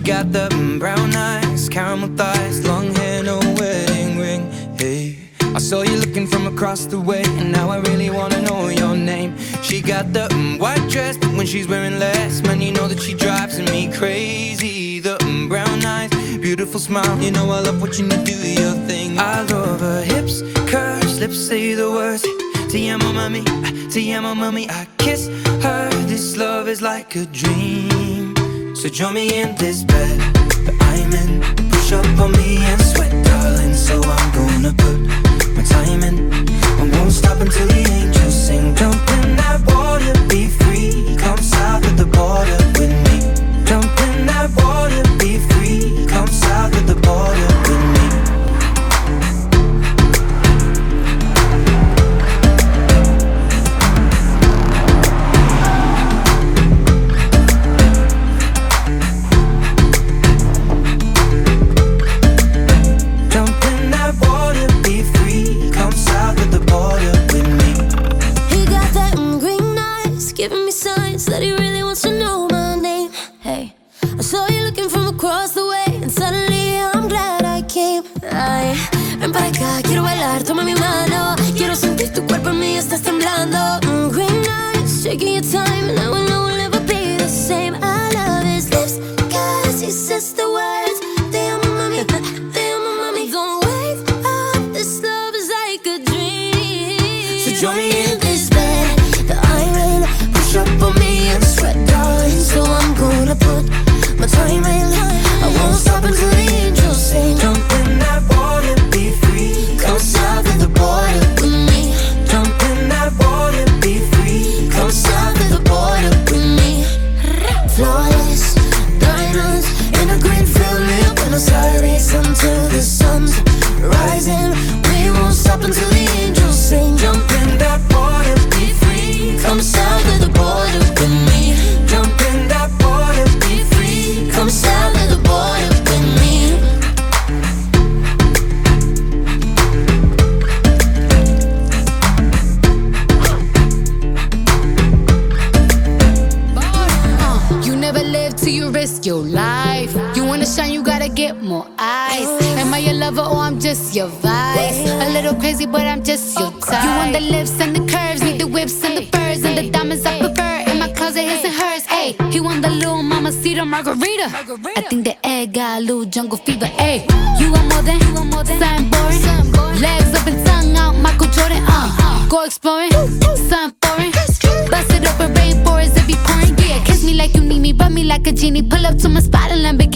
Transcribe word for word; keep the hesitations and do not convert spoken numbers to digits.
got the mm, brown eyes, caramel thighs, long hair, no wedding ring. Hey, I saw you looking from across the way, and now I really wanna know your name. She got the mm, white dress, but when she's wearing less, man, you know that she drives me crazy. The mm, brown eyes, beautiful smile, you know I love watching you do your thing. I love her hips, curves, lips say the words. Te amo, mami, te amo, mami. I kiss her, this love is like a dream. So join me in this bed that I'm in. Push up on me and sweat, darling. So I'm gonna put my time in. I won't stop until the angels sing. Jump in that water, be free. Come south of the border with me. Jump in that water, be free. Come south of the border with me. Giving me signs that he really wants to know my name. Hey, I saw you looking from across the way, and suddenly I'm glad I came. Ay, ven para acá, quiero bailar, toma mi mano. Quiero sentir tu cuerpo en mí, estás temblando. mm, Green eyes, taking your time, and I will know we'll never be the same. I love his lips, cause he says the words. Te amo, mami, te amo, mami. Don't wake up, this love is like a dream. So join me in this bed that I'm in. Push up on me and sweat, darling. So I'm gonna put my time in. I won't stop until the angels sing. Jump in that water, be free. Come south of the border with me. Jump in that water, be free. Come south of the border with me. Flawless diamonds in a green field near Buenos Aires until the sun's rising. We won't stop until the angels sing. Jump in that water, be free. Come south of the border with me. Jump in that water, be free. Come south of the border with me. Uh, you never live till you risk your life. You wanna shine, you gotta get more eyes. Am I your lover or I'm just your vice? A little crazy, but I'm just your type. You want the lips and the curves, need the whips and the furs and the diamonds I prefer. In my closet, his and hers. Ayy, he want the little mamacita margarita. I think the egg got a little jungle fever. Ayy, you want more than, you want more than something boring. Legs up and tongue out, Michael Jordan. Uh, go exploring, something foreign. Bust it open, rainforest if you pouring. Yeah, kiss me like you need me, rub me like a genie. Pull up to my spot and Lamborghini.